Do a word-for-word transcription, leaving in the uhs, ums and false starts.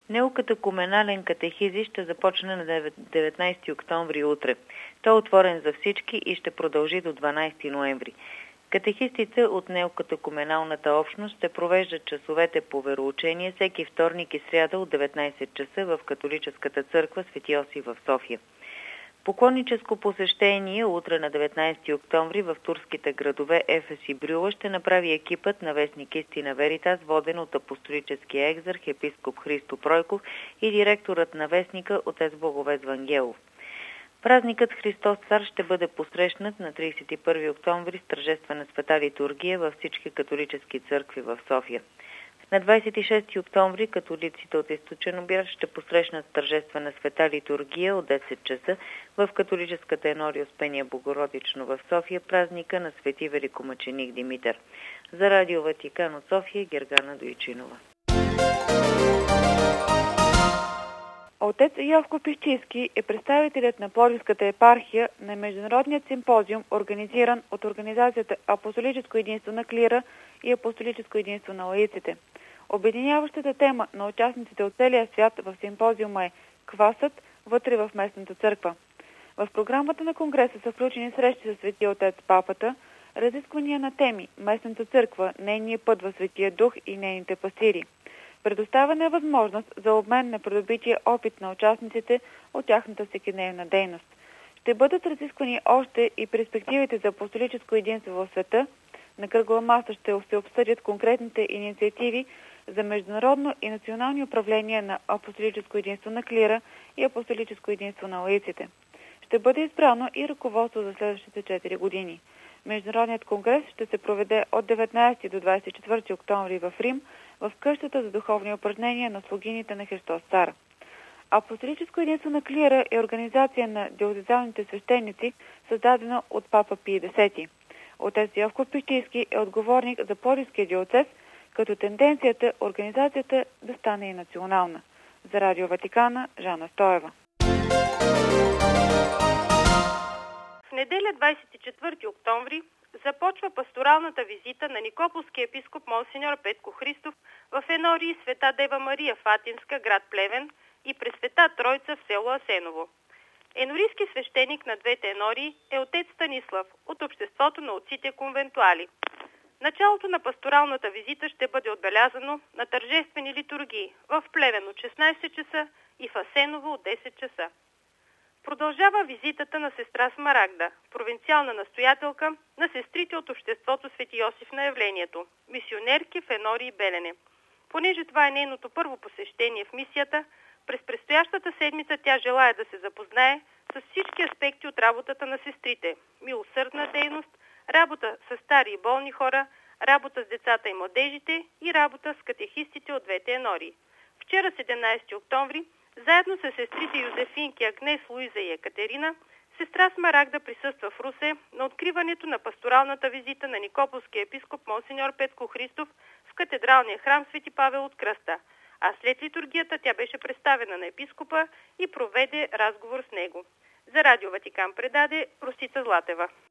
Неокатекуменален катехизис ще започне на деветнайсети октомври утре. Той е отворен за всички и ще продължи до дванайсети ноември. Катехистите от неокатекуменалната общност ще провеждат часовете по вероучение всеки вторник и сряда от деветнайсет часа в католическата църква Свети Йосиф в София. Поклонническо посещение утре на деветнайсети октомври в турските градове Ефес и Брюла ще направи екипът на вестник Истина Веритас, воден от апостолическия екзарх епископ Христо Пройков и директорът на вестника отец Благовест Вангелов. Празникът Христос Цар ще бъде посрещнат на трийсет и първи октомври с тържествена света литургия във всички католически църкви в София. На двайсет и шести октомври католиците от Източен обяд ще посрещнат тържествена света литургия от десет часа в католическата енория Успение Богородично в София, празника на свети великомъченик Димитър. За Радио Ватикан от София, Гергана Дойчинова. Отец Йовко Пищийски е представителят на Пловдивската епархия на международният симпозиум, организиран от организацията Апостолическо единство на клира и Апостолическо единство на лаиците. Обединяващата тема на участниците от целия свят в симпозиума е «Квасът вътре в местната църква». В програмата на конгреса са включени срещи с Светия Отец Папата, разисквания на теми «Местната църква, нейния път във Светия Дух и нейните пастири». Предоставена е възможност за обмен на придобития опит на участниците от тяхната всекидневна дейност. Ще бъдат разисквани още и перспективите за апостолическо единство в света. На кръгла маса ще се обсъдят конкретните инициативи за международно и национални управления на апостолическо единство на клира и апостолическо единство на лаиците. Ще бъде избрано и ръководство за следващите четири години. Международният конгрес ще се проведе от деветнайсети до двайсет и четвърти октомври в Рим, в къщата за духовни упражнения на слугините на Христос Цар. Апостолическо единство на клира е организация на диоцезиалните свещеници, създадена от папа Пий Десети. Отец Йовко Пищийски е отговорник за Пловдивския диоцез, като тенденцията организацията да стане и национална. За Радио Ватикана, Жана Стоева. В неделя двайсет и четвърти октомври започва пасторалната визита на Никополския епископ Монсеньор Петко Христов в енории Света Дева Мария в Атинска, град Плевен, и Пресвета Тройца в село Асеново. Енорийски свещеник на двете енории е отец Станислав от Обществото на отците конвентуали. Началото на пасторалната визита ще бъде отбелязано на тържествени литургии в Плевен от шестнайсет часа и в Асеново от десет часа. Продължава визитата на сестра Смарагда, провинциална настоятелка на сестрите от Обществото Свети Йосиф на явлението, мисионерки в енории Белене. Понеже това е нейното първо посещение в мисията, през предстоящата седмица тя желая да се запознае с всички аспекти от работата на сестрите – милосърдна дейност, работа с стари и болни хора, работа с децата и младежите и работа с катехистите от двете енории. Вчера, седемнайсети октомври, заедно с сестрите Йозефинки, Агнес, Луиза и Екатерина, сестра Смарагда присъства в Русе на откриването на пасторалната визита на Никополския епископ Монсеньор Петко Христов в катедралния храм Свети Павел от Кръста, а след литургията тя беше представена на епископа и проведе разговор с него. За Радио Ватикан предаде Росица Златева.